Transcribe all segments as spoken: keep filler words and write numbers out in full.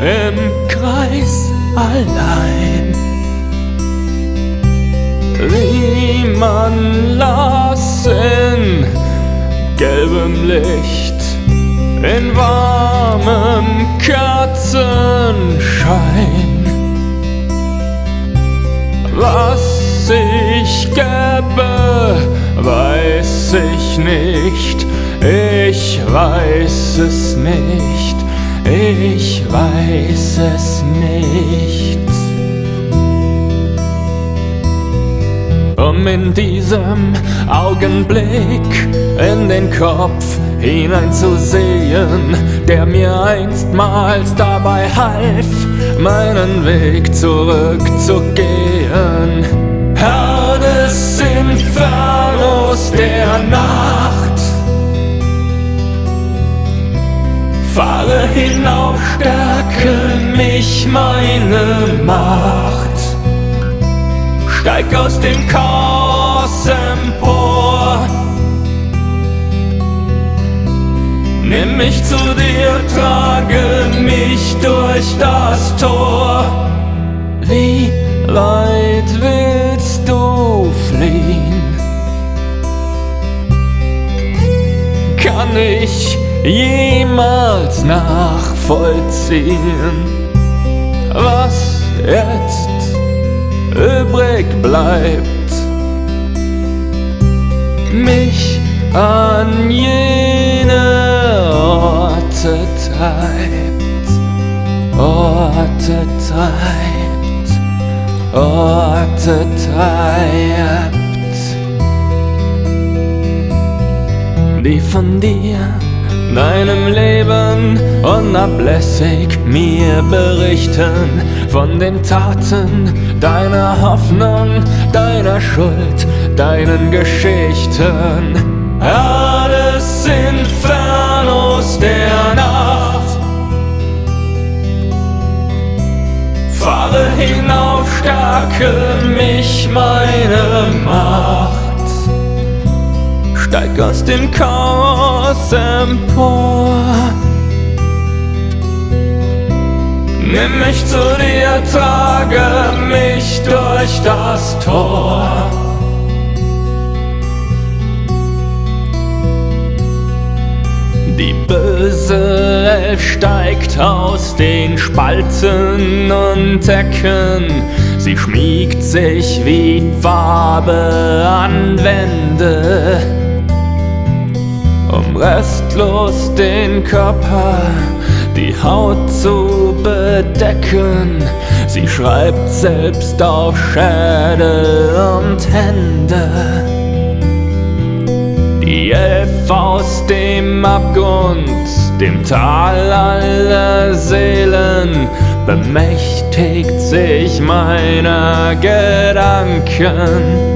im Kreis allein. Wie man las in gelbem Licht, in warmem Kerzenschein. Was ich gäbe, weiß ich nicht, ich weiß es nicht, ich weiß es nicht. Um in diesem Augenblick in den Kopf hineinzusehen, der mir einstmals dabei half, meinen Weg zurückzugehen. Herr des Infernos der Nacht, fahre hinauf, stärke mich meine Macht. Steig aus dem Chaos empor, nimm mich zu dir, trage mich durch das Tor. Wie weit willst du fliehen? Kann ich jemals nachvollziehen, was jetzt übrig bleibt, mich an jene Orte treibt, Orte treibt, Orte treibt, die von dir, deinem Leben unablässig mir berichten, von den Taten deiner Hoffnung, deiner Schuld, deinen Geschichten. Herr des Infernos der Nacht, fahre hinauf, stärke mich meine Macht. Steig aus dem Chaos empor, nimm mich zu dir, trage mich durch das Tor. Die böse Elf steigt aus den Spalten und Ecken, sie schmiegt sich wie Farbe an Wände, um restlos den Körper, die Haut zu bedecken. Sie schreibt selbst auf Schädel und Hände. Die Elf aus dem Abgrund, dem Tal aller Seelen, bemächtigt sich meiner Gedanken,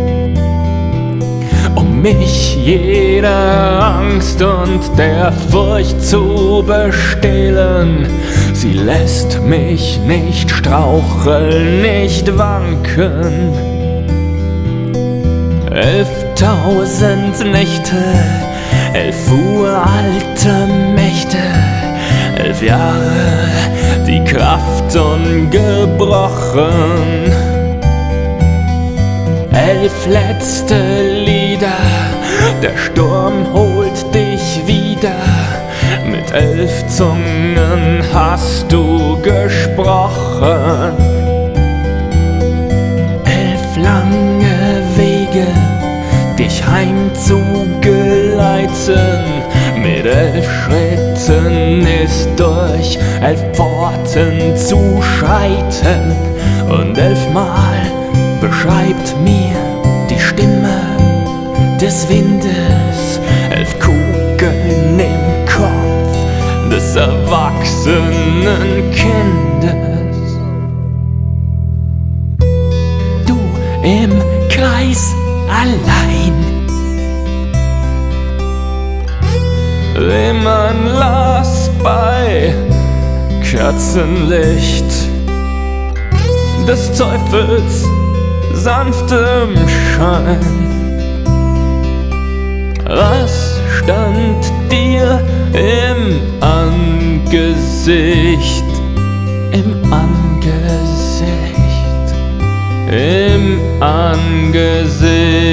um mich jeder Angst und der Furcht zu bestehlen. Sie lässt mich nicht straucheln, nicht wanken. Elftausend Nächte, elf uralte Mächte, elf Jahre, die Kraft ungebrochen. Elf letzte Lieder, der Sturm holt dich wieder. Mit elf Zungen hast du gesprochen. Elf lange Wege, dich heimzugeleiten. Mit elf Schritten ist durch elf Pforten zu schreiten. Und elfmal beschreibt mir die Stimme des Windes elf Kugeln im Kopf des erwachsenen Kindes. Du im Kreis allein, wie man las bei Kerzenlicht des Teufels sanftem Schein. Was stand dir im Angesicht? Angesicht, im Angesicht.